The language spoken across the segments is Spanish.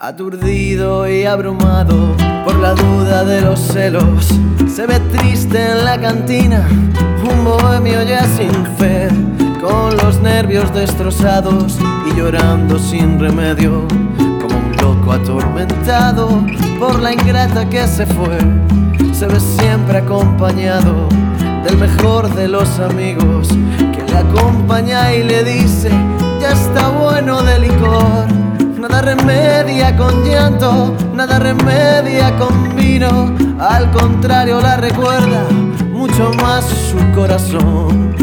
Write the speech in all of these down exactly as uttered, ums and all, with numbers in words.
Aturdido y abrumado por la duda de los celos, se ve triste en la cantina, un bohemio ya sin fe, con los nervios destrozados y llorando sin remedio, como un loco atormentado por la ingrata que se fue. Se ve siempre acompañado del mejor de los amigos, que le acompaña y le dice: ya está bueno de licor. Nada remedia con llanto, nada remedia con vino. Al contrario, la recuerda mucho más su corazón.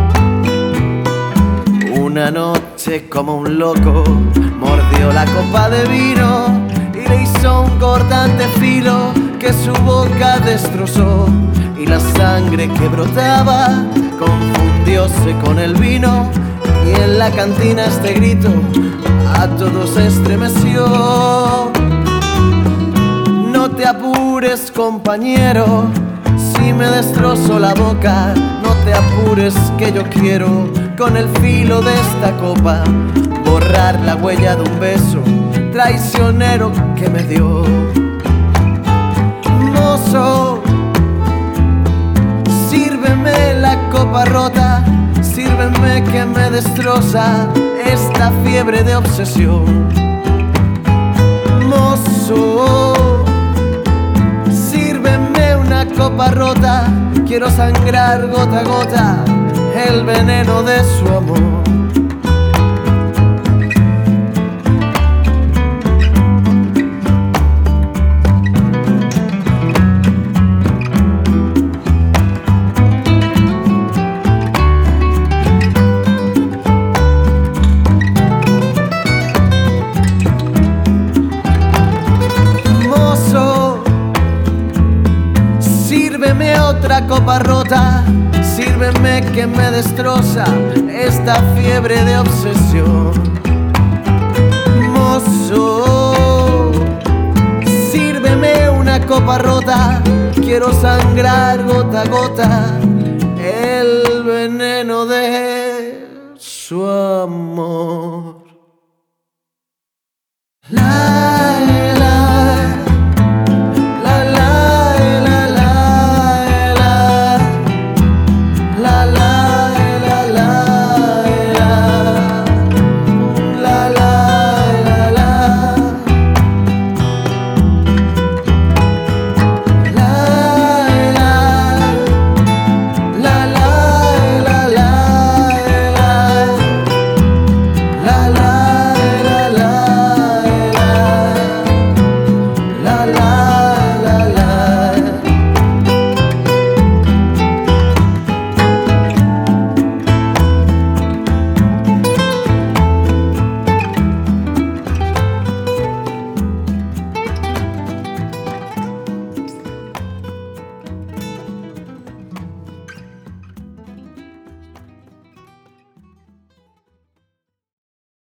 Una noche como un loco mordió la copa de vino y le hizo un cortante filo que su boca destrozó, y la sangre que brotaba confundióse con el vino, y en la cantina este grito a todos estremeció: no te apures, compañero, si me destrozo la boca, no te apures, que yo quiero con el filo de esta copa borrar la huella de un beso traicionero que me dio. Mozo, sírveme la copa rota, sírveme que me destroza esta fiebre de obsesión. Mozo, sírveme una copa rota, quiero sangrar gota a gota el veneno de su amor. Sírveme otra copa rota, sírveme que me destroza esta fiebre de obsesión. Mozo, sírveme una copa rota, quiero sangrar gota a gota el veneno de su amor. La